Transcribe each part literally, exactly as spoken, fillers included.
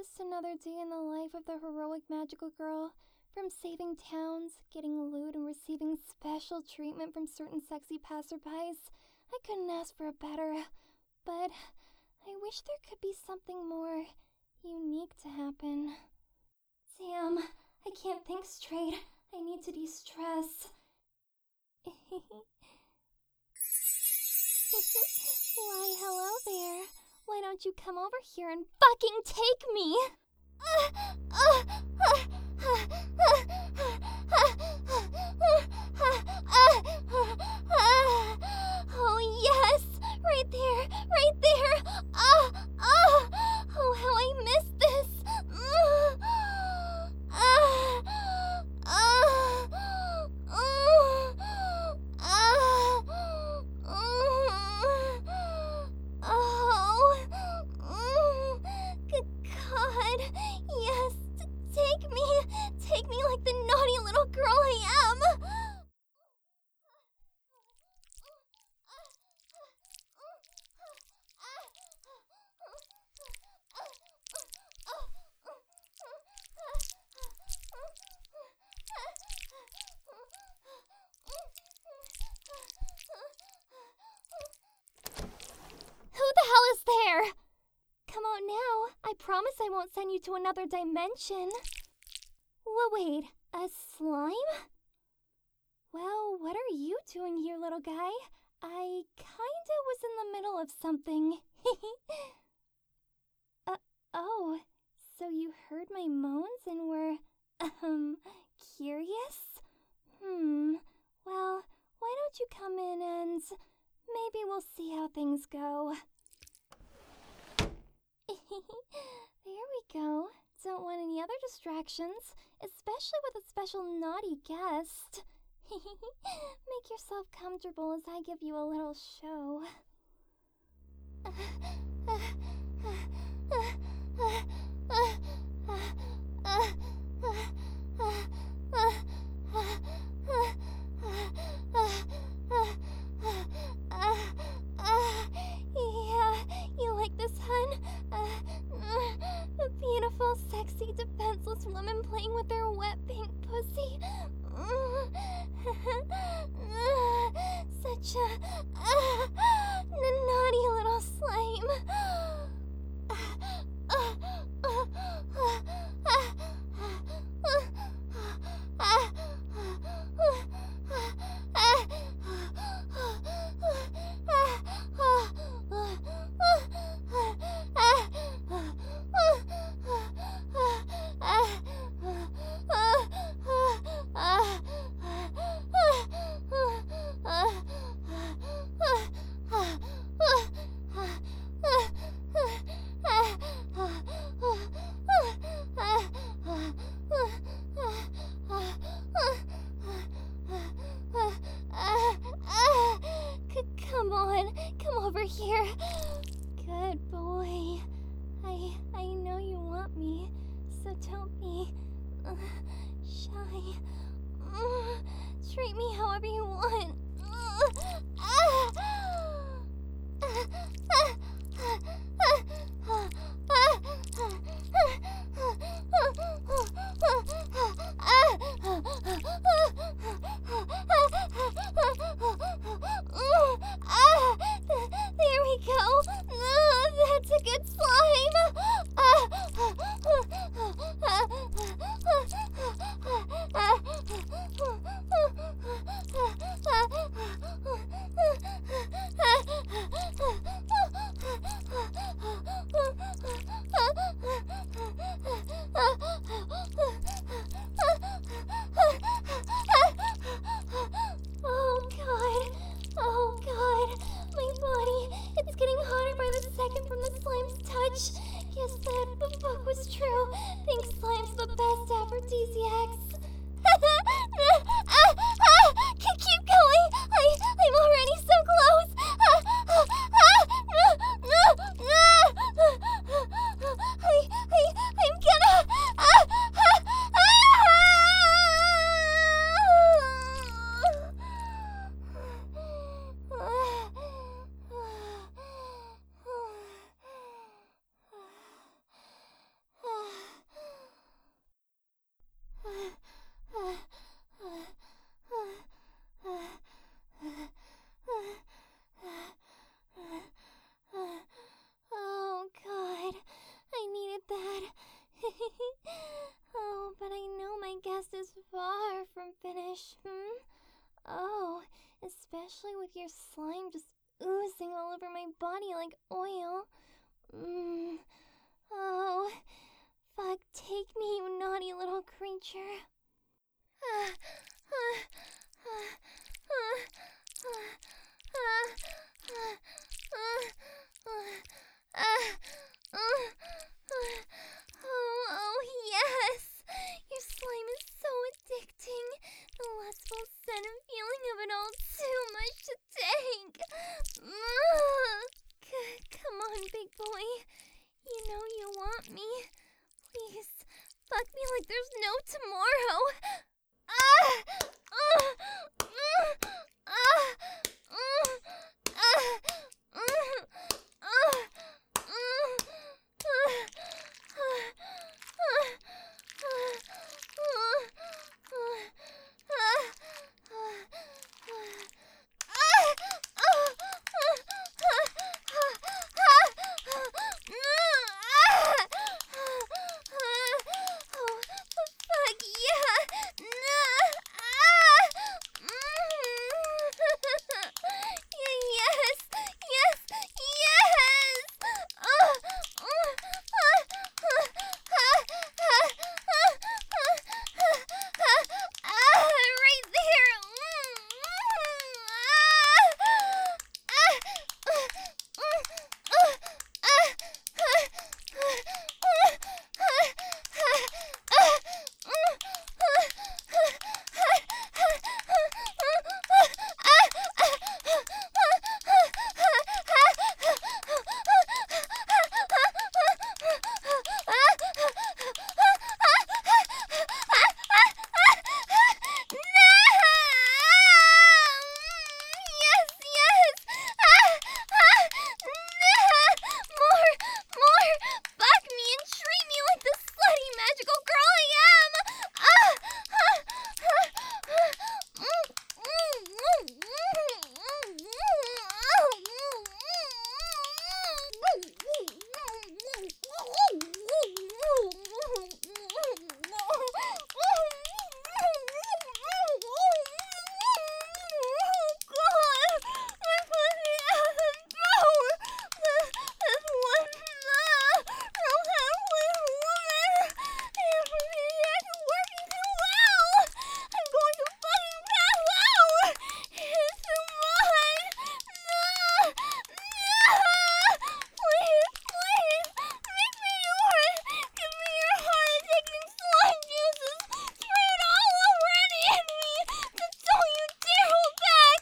just another day in the life of the heroic magical girl. From saving towns, getting loot, and receiving special treatment from certain sexy passerbys. I couldn't ask for a better, but I wish there could be something more unique to happen. Damn, I can't think straight. I need to de-stress. Why, hello there. Why don't you come over here and fucking take me? Oh yes, right there, right there. Ah, ah. Oh, how I miss this. Ah, ah, ah, ah, oh, good God, yes, take me, take me like the naughty little girl I am. Who the hell is there? Come out now. I promise I won't send you to another dimension. Well, wait, a slime? Well, what are you doing here, little guy? I kinda was in the middle of something. uh, oh, so you heard my moans and were, um, curious? Hmm, well, why don't you come in and maybe we'll see how things go. There we go. Don't want any other distractions, especially with a special naughty guest. Make yourself comfortable as I give you a little show. Yeah, you like this, hun? A beautiful, sexy, defenseless woman playing with her wet pink pussy. Such a naughty little slime. Come on, come over here. Good boy. I I know you want me, so don't be uh, shy. Uh, treat me however you want. Uh, ah, there we go. Uh, that's a good slime. Oh God, oh God, my body, it's getting hotter by the second from the slime's touch. Yes, that book was true. Think slime's the best aphrodisiacs. Keep going, I, I'm already so close. I, I, I'm gonna... especially with your slime just oozing all over my body like oil. Mmm. Oh, fuck, take me, you naughty little creature. Ah, ah, ah, ah, ah, ah, ah, ah, ah, ah. Oh, oh, yes! Your slime is so addicting. The lustful scent and feeling of it all too much to take. C- come on, big boy. You know you want me. Please, fuck me like there's no tomorrow. Ah! Ah! Ah! Ah! Ah! Ah! Ah! Yes! Yes! Yes! Right there! Yes, yes! Ah, ah, nah. More, more! Fuck me and treat me like the slutty magical girl I am! Ah, ah, ah, ah, mm, mm, Oh God! My pussy hasn't moved! This, this one, uh, real halfway woman! The aphrodisiac is working too well! I'm going to fucking pass out! It's too much! No! No! Please, please! Make me yours! Give me your heart-addicting slime juices! Spray it all over and in me! But don't you dare hold back!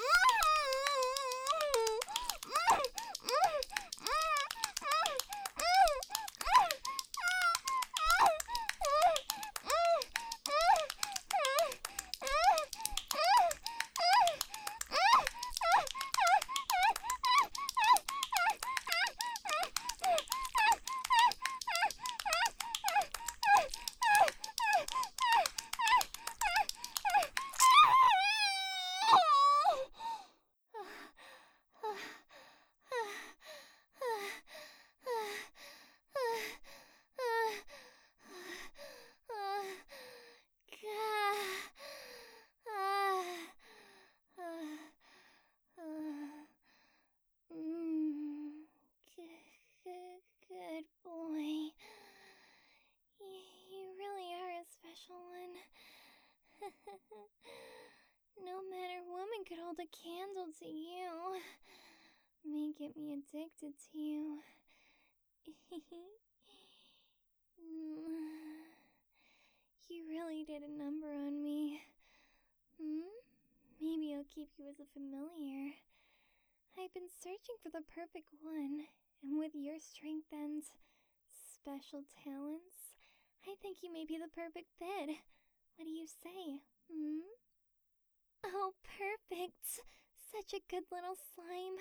Mm, good boy. You really are a special one. No matter woman could hold a candle to you. May get me addicted to you. You really did a number on me. Hmm? Maybe I'll keep you as a familiar. I've been searching for the perfect one, and with your strength and special talents, I think you may be the perfect fit. What do you say, hmm? Oh, perfect! Such a good little slime.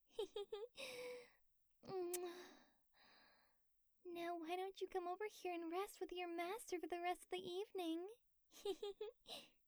Now, why don't you come over here and rest with your master for the rest of the evening?